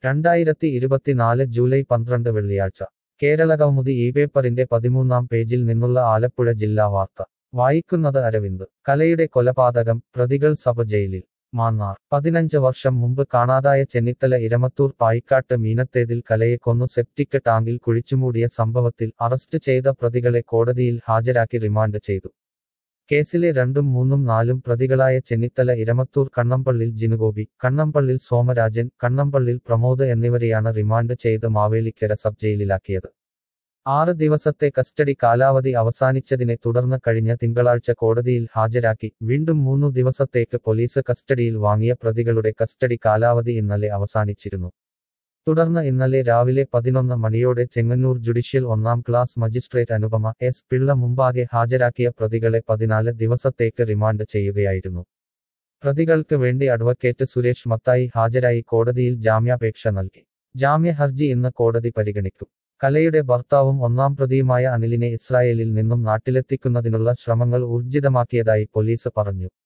2024 July 12 വെള്ളിയാഴ്ച കേരളകൗമുദി ഈ പേപ്പറിന്റെ 13-ാം പേജിൽ നിന്നുള്ള ആലപ്പുഴ ജില്ലാ വാർത്ത വായിക്കുന്നത് അരവിന്ദ് കലയുടെ കൊലപാതകം പ്രതികൾ സഭ ജയിലിൽ മാന്നാർ 15 വർഷം മുമ്പ് കാണാതായ ചെന്നിത്തല ഇരമത്തൂർ പായിക്കാട്ട് മീനത്തേതിൽ കലയെ കൊന്നു സെപ്റ്റിക് ടാങ്കിൽ കുഴിച്ചുമൂടിയ സംഭവത്തിൽ അറസ്റ്റ് ചെയ്ത പ്രതികളെ കോടതിയിൽ ഹാജരാക്കി റിമാൻഡ് ചെയ്തു കേസിലെ 2ഉം 3ഉം 4ഉം പ്രതികളായ ചെന്നിത്തല ഇരമത്തൂർ കണ്ണമ്പള്ളിൽ ജിനുഗോപി കണ്ണമ്പള്ളിൽ സോമരാജൻ കണ്ണമ്പള്ളിൽ പ്രമോദ് എന്നിവരെയാണ് റിമാൻഡ് ചെയ്ത് മാവേലിക്കര സബ് ജയിലിലാക്കിയത് 6 ദിവസത്തെ കസ്റ്റഡി കാലാവധി അവസാനിച്ചതിനെ തുടർന്ന് കഴിഞ്ഞ തിങ്കളാഴ്ച കോടതിയിൽ ഹാജരാക്കി വീണ്ടും 3 ദിവസത്തേക്ക് പോലീസ് കസ്റ്റഡിയിൽ വാങ്ങിയ പ്രതികളുടെ കസ്റ്റഡി കാലാവധി ഇന്നലെ അവസാനിച്ചിരുന്നു തുടർന്ന് ഇന്നലെ രാവിലെ 11 മണിയോടെ ചെങ്ങന്നൂർ ജുഡീഷ്യൽ 1-ാം class magistrate Anupama S Pillai മുമ്പാകെ ഹാജരാക്കിയ പ്രതികളെ 14 ദിവസത്തേക്ക് റിമാൻഡ് ചെയ്യുകയായിരുന്നു പ്രതികൾക്ക് വേണ്ടി അഡ്വക്കേറ്റ് സുരേഷ് മത്തായി ഹാജരായി കോടതിയിൽ ജാമ്യാപേക്ഷ നൽകി ജാമ്യ ഹർജി ഇന്ന് കോടതി പരിഗണിക്കും കലയുടെ ഭർത്താവും 1-ാം പ്രതിയുമായ അനിലിനെ ഇസ്രായേലിൽ നിന്നും നാട്ടിലെത്തിക്കുന്നതിനുള്ള ശ്രമങ്ങൾ ഊർജിതമാക്കിയതായി പോലീസ് പറഞ്ഞു